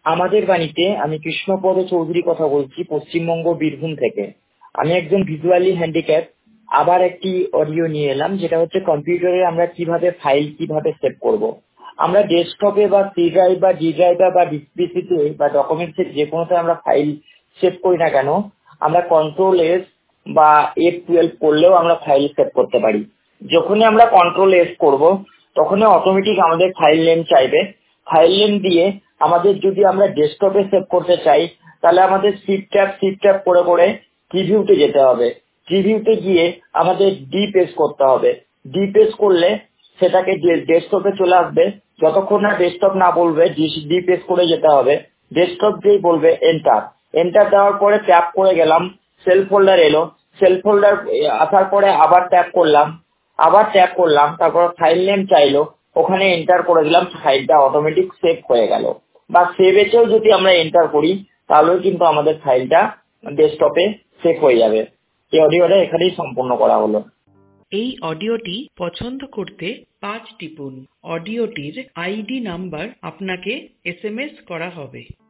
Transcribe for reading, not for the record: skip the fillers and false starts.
আমাদের বাণীতে আমি কৃষ্ণপদ চৌধুরী কথা বলছি, পশ্চিমবঙ্গ বীরভূম থেকে। আমি একজন ভিজুয়ালি হ্যান্ডিক্যাপ। আবার একটি অডিও নিয়ে এলাম, যেটা হচ্ছে কম্পিউটারে আমরা ফাইল কিভাবে সেভ করব। আমরা ডেস্কটপে বা সি ড্রাইভ বা ডি ড্রাইভে বা ডিসপিসিতে বা ডকুমেন্টসে যে কোনোতে আমরা ফাইল সেভ করি না কেন, আমরা কন্ট্রোল-S বা F12 করলেও আমরা ফাইল সেভ করতে পারি। যখনই আমরা কন্ট্রোল-S করব তখনই অটোমেটিক আমাদের ফাইল নেম চাইবে। ফাইল নেম দিয়ে আমাদের যদি আমরা ডেস্কটপে সেভ করতে চাই, তাহলে আমাদের শিফট ট্যাব করে করে প্রিভিউতে যেতে হবে। প্রিভিউতে গিয়ে আমাদের ডি প্রেস করতে হবে। ডি প্রেস করলে সেটাকে ডেস্কটপে চলে আসবে। যতক্ষণ না ডেস্কটপ না বলবে ডি প্রেস করে যেতে হবে। ডেস্কটপ যেই বলবে এন্টার। এন্টার দেওয়ার পরে ট্যাপ করে গেলাম, সেল ফোল্ডার এলো। সেল ফোল্ডার আসার পরে আবার ট্যাপ করলাম, তারপর ফাইল নেম চাইলো, ওখানে এন্টার করে দিলাম, ফাইলটা অটোমেটিক সেভ হয়ে গেল। বা সেভ এসেও যদি আমরা এন্টার করি তাহলেও কিন্তু আমাদের ফাইলটা ডেস্কটপে সেভ হয়ে যাবে। এই অডিওটা এখানেই সম্পূর্ণ করা হলো। এই অডিওটি পছন্দ করতে 5 টিপুন। অডিওটির আইডি নাম্বার আপনাকে SMS করা হবে।